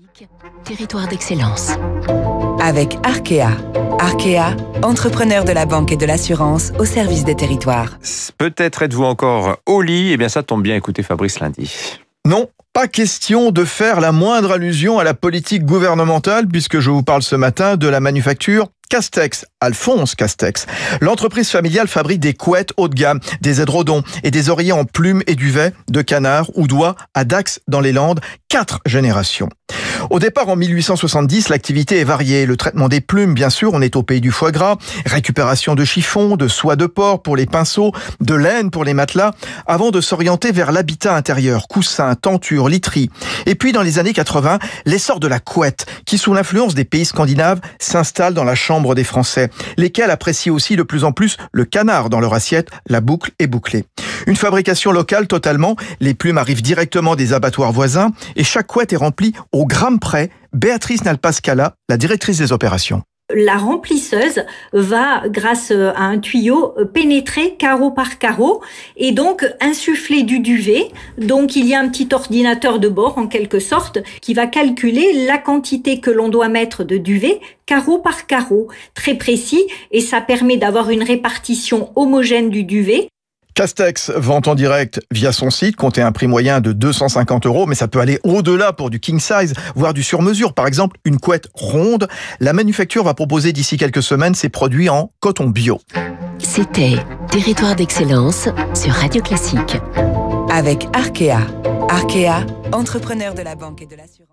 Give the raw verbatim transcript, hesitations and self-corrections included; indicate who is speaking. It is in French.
Speaker 1: Classique, territoire d'excellence.
Speaker 2: Avec Arkea. Arkea, entrepreneur de la banque et de l'assurance au service des territoires.
Speaker 3: Peut-être êtes-vous encore au lit, et bien ça tombe bien, écoutez Fabrice Lundy.
Speaker 4: Non, pas question de faire la moindre allusion à la politique gouvernementale puisque je vous parle ce matin de la manufacture Castex, Alphonse Castex. L'entreprise familiale fabrique des couettes haut de gamme, des édredons et des oreillers en plumes et duvet de canard ou d'oie à Dax dans les Landes, quatre générations. Au départ, en mille huit cent soixante-dix, l'activité est variée. Le traitement des plumes, bien sûr, on est au pays du foie gras, récupération de chiffons, de soie de porc pour les pinceaux, de laine pour les matelas, avant de s'orienter vers l'habitat intérieur, coussins, tentures, literie. Et puis, dans les années quatre-vingts, l'essor de la couette, qui, sous l'influence des pays scandinaves, s'installe dans la chambre des Français, lesquels apprécient aussi de plus en plus le canard dans leur assiette, la boucle est bouclée. Une fabrication locale totalement, les plumes arrivent directement des abattoirs voisins et chaque couette est remplie au gramme près. Béatrice Nalpascala, la directrice des opérations.
Speaker 5: La remplisseuse va, grâce à un tuyau, pénétrer carreau par carreau et donc insuffler du duvet. Donc il y a un petit ordinateur de bord en quelque sorte qui va calculer la quantité que l'on doit mettre de duvet carreau par carreau, très précis, et ça permet d'avoir une répartition homogène du duvet.
Speaker 4: Castex vend en direct via son site, comptez un prix moyen de deux cent cinquante euros, mais ça peut aller au-delà pour du king size, voire du sur-mesure. Par exemple, une couette ronde. La manufacture va proposer d'ici quelques semaines ses produits en coton bio.
Speaker 1: C'était Territoire d'excellence sur Radio Classique.
Speaker 2: Avec Arkea. Arkea, entrepreneur de la banque et de l'assurance.